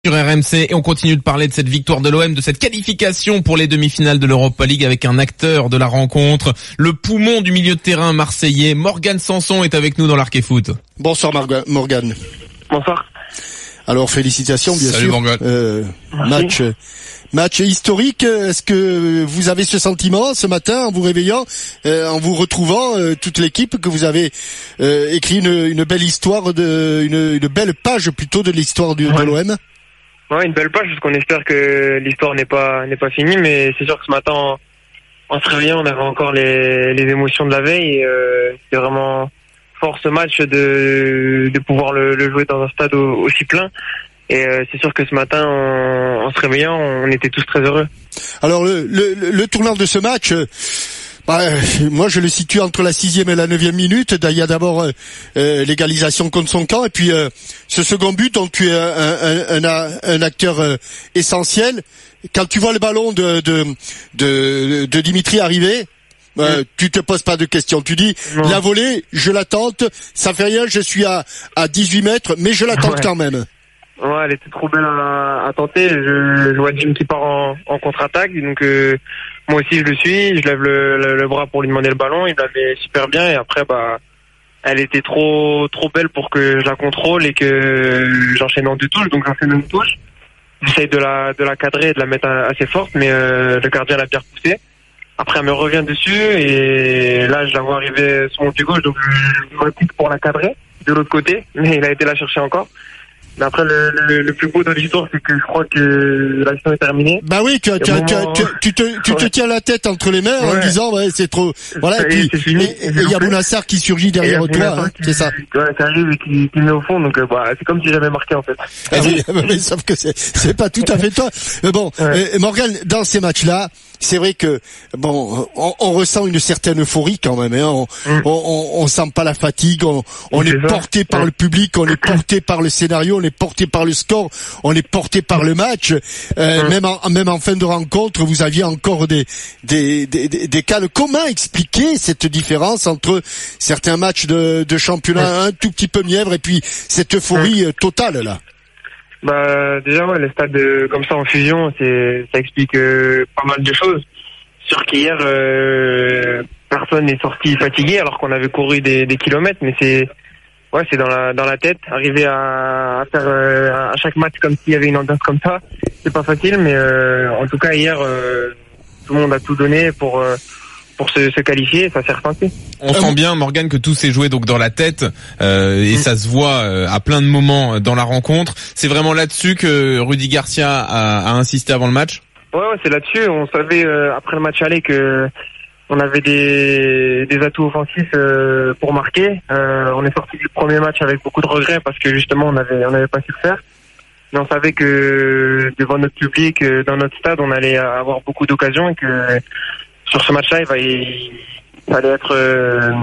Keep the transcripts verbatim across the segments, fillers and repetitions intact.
Sur R M C et on continue de parler de cette victoire de l'O M, de cette qualification pour les demi-finales de l'Europa League avec un acteur de la rencontre, le poumon du milieu de terrain marseillais. Morgane Sanson est avec nous dans l'Arc et Foot. Bonsoir Marga- Morgane. Bonsoir. Alors félicitations bien Salut, sûr. Morgane. Euh, match match historique. Est-ce que vous avez ce sentiment ce matin en vous réveillant, euh, en vous retrouvant euh, toute l'équipe, que vous avez euh, écrit une, une belle histoire de une, une belle page plutôt de l'histoire du, ouais. de l'O M? Ouais, une belle page, parce qu'on espère que l'histoire n'est pas n'est pas finie, mais c'est sûr que ce matin, en, en se réveillant, on avait encore les, les émotions de la veille. Et, euh, c'était vraiment fort ce match de de pouvoir le, le jouer dans un stade au, aussi plein. Et euh, c'est sûr que ce matin, en, en se réveillant, on était tous très heureux. Alors le le, le tournant de ce match. Euh... Bah, moi je le situe entre la sixième et la neuvième minute. Il y a d'abord euh, l'égalisation contre son camp et puis euh, ce second but dont tu es un, un, un, un acteur euh, essentiel. Quand tu vois le ballon de de de, de Dimitri arriver, euh, mmh. tu te poses pas de questions. Tu dis non. La volée, je la tente, ça fait rien, je suis à à dix-huit mètres, mais je la tente ouais. quand même. Ouais, elle était trop belle à, à tenter. Je, je vois Jim qui part en, en contre-attaque, donc euh, moi aussi je le suis. Je lève le, le, le bras pour lui demander le ballon. Il la met super bien et après bah elle était trop trop belle pour que je la contrôle et que j'enchaîne en deux touches. Donc j'enchaîne en deux touches. J'essaye de la de la cadrer et de la mettre assez forte, mais euh, le gardien l'a bien repoussée. Après elle me revient dessus et là je la vois arriver sur mon pied gauche, donc je me pique pour la cadrer de l'autre côté, mais il a été la chercher encore. Mais après, le, le, le plus beau de l'histoire, c'est que je crois que l'action est terminée. Bah oui, tu, tu, moment... tu, tu, tu te, tu ouais. te tiens la tête entre les mains ouais. en disant, ouais, c'est trop, voilà, et puis, et il y a Bounassar qui surgit derrière toi, hein, qui, c'est ça. Ouais, qui arrive et qui, qui met au fond, donc, bah, c'est comme si j'avais marqué, en fait. Ah oui, mais sauf que c'est, c'est pas tout à fait toi. Mais bon, ouais. euh, Morgane, dans ces matchs-là, c'est vrai que bon, on, on ressent une certaine euphorie quand même. Hein. On, mm. on, on, on sent pas la fatigue. On, on est, est porté par ouais. le public, on est porté par le scénario, on est porté par le score, on est porté par le match. Euh, mm. Même en même en fin de rencontre, vous aviez encore des des des, des, des cas. Comment expliquer cette différence entre certains matchs de, de championnat mm. un tout petit peu mièvre et puis cette euphorie mm. totale là? Bah déjà ouais, les stades euh, comme ça en fusion, c'est ça explique euh, pas mal de choses. Sûr qu'hier euh, personne n'est sorti fatigué alors qu'on avait couru des, des kilomètres, mais c'est ouais c'est dans la dans la tête. Arriver à, à faire euh, à chaque match comme s'il y avait une ambiance comme ça, c'est pas facile, mais euh, en tout cas hier euh, tout le monde a tout donné pour euh, pour se, se qualifier, ça s'est ressenti. On sent bien, Morgane, que tout s'est joué donc dans la tête euh, et mmh. ça se voit euh, à plein de moments dans la rencontre. C'est vraiment là-dessus que Rudy Garcia a, a insisté avant le match. Ouais, ouais c'est là-dessus. On savait euh, après le match aller que on avait des, des atouts offensifs euh, pour marquer. Euh, on est sorti du premier match avec beaucoup de regrets parce que justement on avait on n'avait pas su le faire. Mais on savait que devant notre public, dans notre stade, on allait avoir beaucoup d'occasions et que sur ce match-là, il va il fallait être euh,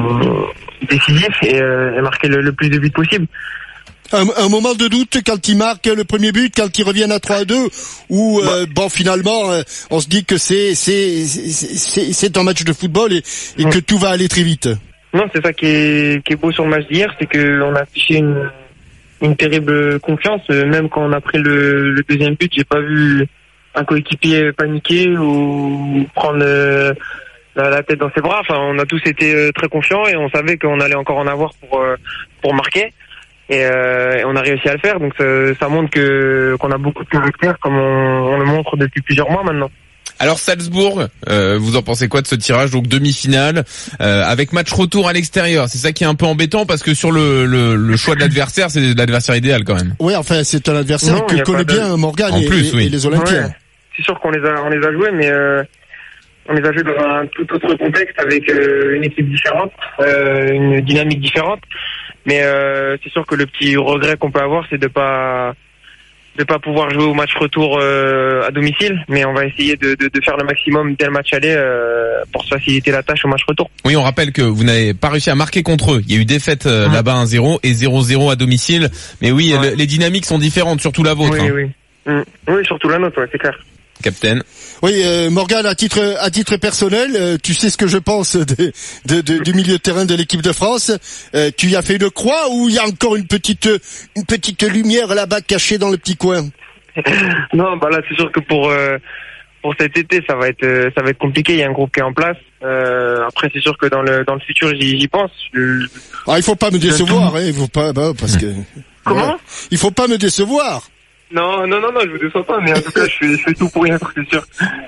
décisif et, euh, et marquer le, le plus de buts possible. Un, un moment de doute quand il marque le premier but, quand il revient à trois à deux, où euh, bah. bon finalement euh, on se dit que c'est c'est c'est c'est un match de football et, et ouais. que tout va aller très vite. Non, c'est ça qui est qui est beau sur le match d'hier, c'est que on a affiché une une terrible confiance. Même quand on a pris le, le deuxième but, j'ai pas vu un coéquipier paniquer ou prendre euh, la, la tête dans ses bras. Enfin, on a tous été euh, très confiants et on savait qu'on allait encore en avoir pour euh, pour marquer. Et, euh, et on a réussi à le faire. Donc ça, ça montre que qu'on a beaucoup de caractère, comme on, on le montre depuis plusieurs mois maintenant. Alors Salzbourg, euh, vous en pensez quoi de ce tirage, donc demi-finale euh, avec match retour à l'extérieur? C'est ça qui est un peu embêtant parce que sur le le, le choix de l'adversaire, c'est l'adversaire idéal quand même. Oui, enfin c'est un adversaire non, que connaît de... bien Morgane et, plus, oui. et les Olympiens. Ouais, c'est sûr qu'on les a on les a joués, mais euh, on les a joués dans un tout autre contexte avec euh, une équipe différente, euh, une dynamique différente. Mais euh, c'est sûr que le petit regret qu'on peut avoir, c'est de pas de pas pouvoir jouer au match retour euh, à domicile, mais on va essayer de, de, de faire le maximum dès le match aller euh, pour se faciliter la tâche au match retour. Oui, on rappelle que vous n'avez pas réussi à marquer contre eux. Il y a eu défaite euh, mmh. là-bas un zéro et zéro zéro à domicile. Mais oui, ouais. le, les dynamiques sont différentes, surtout la vôtre. Oui, hein. oui. Mmh. Oui, surtout la nôtre, ouais, c'est clair. Capitaine. Oui, euh, Morgane, à titre à titre personnel, euh, tu sais ce que je pense de, de, de du milieu de terrain de l'équipe de France. Euh, tu y as fait une croix ou il y a encore une petite une petite lumière là-bas cachée dans le petit coin? Non, bah là, c'est sûr que pour euh, pour cet été, ça va être euh, ça va être compliqué. Il y a un groupe qui est en place. Euh, après, c'est sûr que dans le dans le futur, j'y, j'y pense. Je... Ah, il faut pas me décevoir, hein. Il faut pas, bah, parce que. Comment? Ouais. Il faut pas me décevoir. Non, non, non, non, je vous déçois pas, mais en tout cas, je fais, je fais tout pour y être, c'est sûr.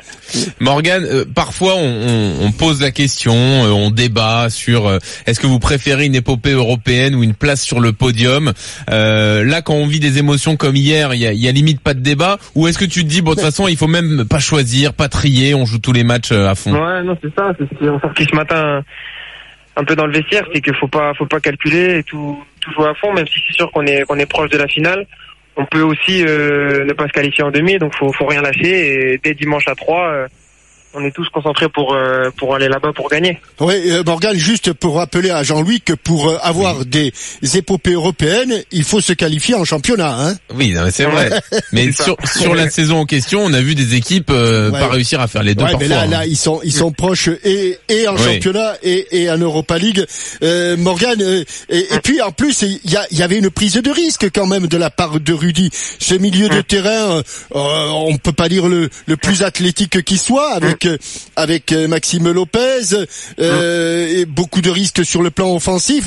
Morgan, euh, parfois on, on, on pose la question, euh, on débat sur euh, est-ce que vous préférez une épopée européenne ou une place sur le podium. Euh, là, quand on vit des émotions comme hier, il y a, y a limite pas de débat. Ou est-ce que tu te dis bon de toute façon il faut même pas choisir, pas trier, on joue tous les matchs à fond. Ouais, non, c'est ça. C'est ce qui est sorti ce matin un peu dans le vestiaire, c'est qu'il faut pas, faut pas calculer et tout, tout jouer à fond, même si c'est sûr qu'on est, qu'on est proche de la finale. On peut aussi euh, ne pas se qualifier en demi, donc faut, faut rien lâcher. Et dès dimanche à trois, euh, on est tous concentrés pour euh, pour aller là-bas pour gagner. Oui, euh, Morgan, juste pour rappeler à Jean-Louis que pour euh, avoir oui. des épopées européennes, il faut se qualifier en championnat, hein. Oui, non, mais c'est vrai. Mais sur sur la saison en question, on a vu des équipes euh, ouais. pas réussir à faire les deux ouais, parfois. Mais là, hein. là, ils sont ils sont proches et et en oui. championnat et et en Europa League. Euh, Morgan, euh, et, et puis en plus, il y a il y avait une prise de risque quand même de la part de Rudy. Ce milieu de terrain, euh, on peut pas dire le le plus athlétique qui soit, avec avec Maxime Lopez, euh, et beaucoup de risques sur le plan offensif,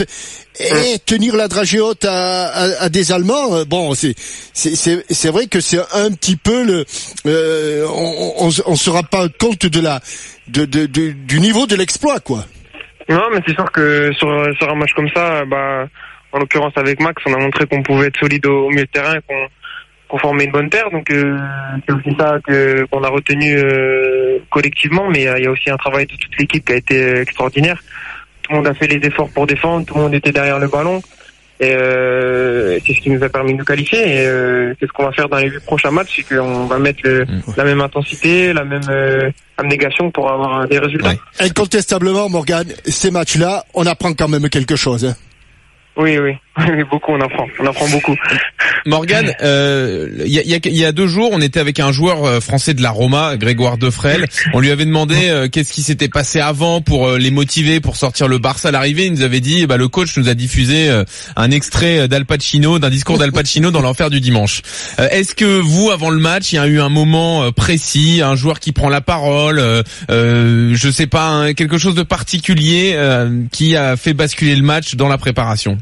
et tenir la dragée haute à, à, à des Allemands. Bon, c'est c'est c'est c'est vrai que c'est un petit peu le, euh, on, on on se rend pas compte de la de, de, de du niveau de l'exploit, quoi. Non, mais c'est sûr que sur sur un match comme ça, bah en l'occurrence avec Max, on a montré qu'on pouvait être solide au, au milieu de terrain, qu'on qu'on formait une bonne paire, donc euh, c'est aussi ça que qu'on a retenu euh, collectivement, mais euh, il y a aussi un travail de toute l'équipe qui a été extraordinaire. Tout le monde a fait les efforts pour défendre, tout le monde était derrière le ballon, et euh, c'est ce qui nous a permis de nous qualifier. Et euh, c'est ce qu'on va faire dans les huit prochains matchs, c'est qu'on va mettre le, la même intensité, la même euh, abnégation pour avoir des résultats. Ouais. Incontestablement, Morgan, ces matchs-là, on apprend quand même quelque chose, hein. Oui, oui, beaucoup, on apprend, on apprend beaucoup. Morgan, euh, il y a, y, a, y a deux jours, on était avec un joueur français de la Roma, Grégoire Defrel. On lui avait demandé euh, qu'est-ce qui s'était passé avant pour euh, les motiver, pour sortir le Barça à l'arrivée. Il nous avait dit, bah le coach nous a diffusé euh, un extrait d'Al Pacino, d'un discours d'Al Pacino dans l'Enfer du dimanche. Euh, est-ce que vous, avant le match, il y a eu un moment euh, précis, un joueur qui prend la parole, euh, euh, je sais pas, hein, quelque chose de particulier euh, qui a fait basculer le match dans la préparation?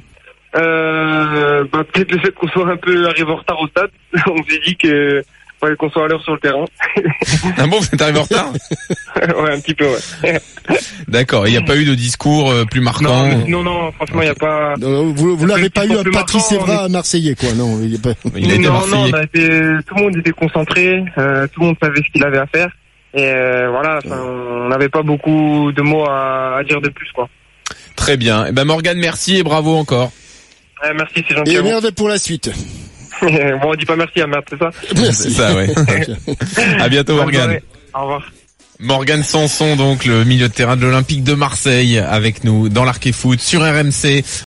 Euh, bah, peut-être le fait qu'on soit un peu arrivé en retard au stade. On s'est dit que fallait qu'on soit à l'heure sur le terrain. Ah bon, vous êtes arrivé en retard? Ouais, un petit peu, ouais. D'accord. Il n'y a pas eu de discours euh, plus marquant? Non, non, non, franchement, il n'y a pas... Non, vous vous l'avez pas eu un Patrice Evra est... marseillais, quoi, non? Il, y a pas... il a été non, marseillais. Non, on a été... tout le monde était concentré, euh, tout le monde savait ce qu'il avait à faire. Et euh, voilà, on n'avait pas beaucoup de mots à, à dire de plus, quoi. Très bien. Eh ben Morgan, merci et bravo encore. Euh, merci, c'est gentil. Et merde pour la suite. Bon, on dit pas merci à merde, c'est ça? Merci. C'est ça, ouais. À bientôt, Morgan. Au revoir. Morgan Sanson, donc le milieu de terrain de l'Olympique de Marseille, avec nous dans l'Arc et Foot sur R M C.